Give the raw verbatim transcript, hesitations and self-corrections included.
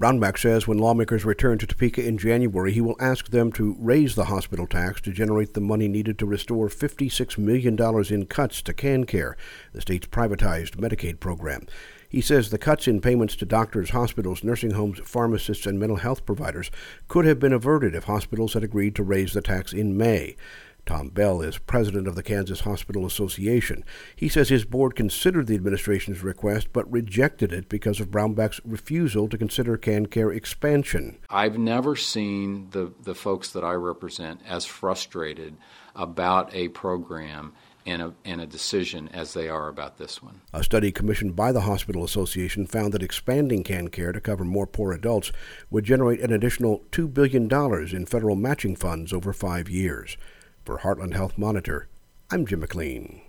Brownback says when lawmakers return to Topeka in January, he will ask them to raise the hospital tax to generate the money needed to restore fifty-six million dollars in cuts to KanCare, the state's privatized Medicaid program. He says the cuts in payments to doctors, hospitals, nursing homes, pharmacists, and mental health providers could have been averted if hospitals had agreed to raise the tax in May. Tom Bell is president of the Kansas Hospital Association. He says his board considered the administration's request but rejected it because of Brownback's refusal to consider KanCare expansion. I've never seen the, the folks that I represent as frustrated about a program and a, and a decision as they are about this one. A study commissioned by the Hospital Association found that expanding KanCare to cover more poor adults would generate an additional two billion dollars in federal matching funds over five years. For Heartland Health Monitor, I'm Jim McLean.